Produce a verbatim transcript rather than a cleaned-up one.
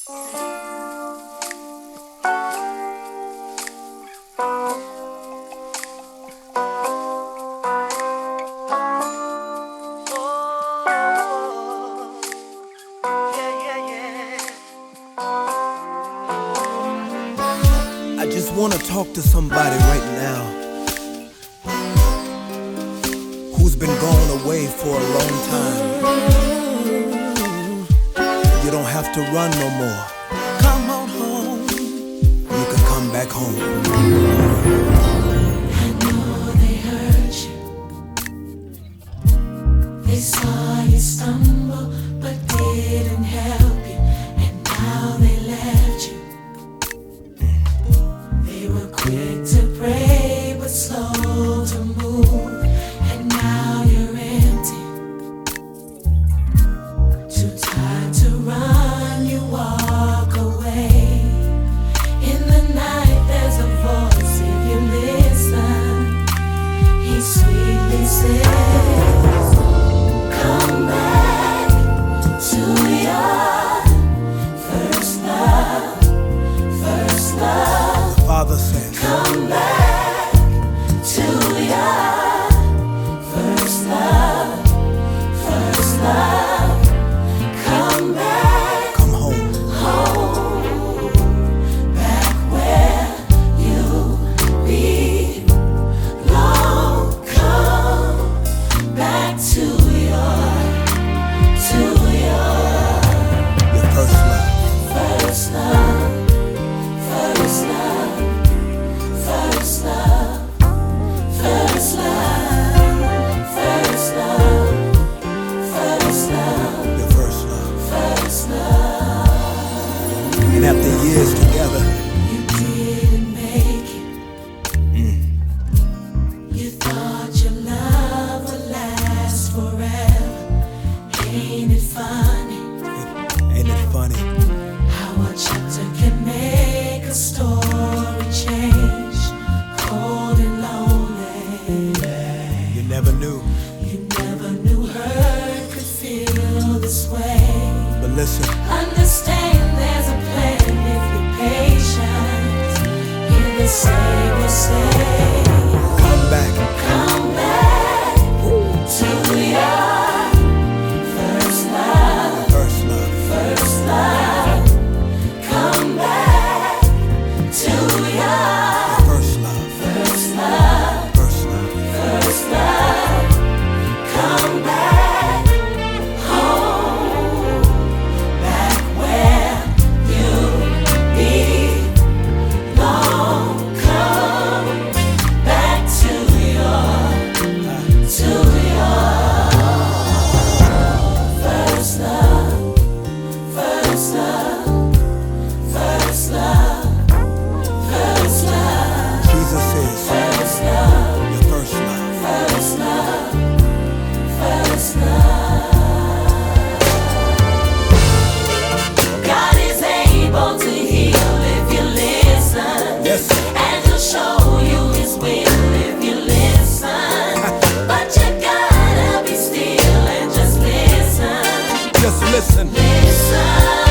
I just wanna talk to somebody right now who's been gone away for a long time. You don't have to run no more. Come on home. You can come back home. I know they hurt you. They saw you stumble but didn't help you, and now they left you. They were quick to pray but slow to move, and now you're empty. Too tired to run, you walk away. In the night there's a voice, if you listen, he sweetly says, come back to your first love, first love. Father says, come back to your first love, first love. Come back, come home. home, back where you belong. Come back to your, to your Your first love. first love, first love, first love, first love, first love, first love, Your first love. first love. And after years together, You didn't make it. You thought your love would last forever. Ain't it funny ain't it funny? how a chapter can make a story change? Cold and lonely. You never knew. You never knew hurt could feel this way. But listen, Understand there's a plan if you're patient. Hear the Savior say, come back. come back to your first love, Your first love. first love. Come back to your Your first love. first love, First love. first love. Come back home, back where you belong. Come back to your, to your first love, first love, first love, first love, Jesus says, first love. your first love. First love, first love. God is able to heal if you listen, Yes, sir. and He'll show you His will if you listen. But you gotta be still and just listen, Just listen. listen.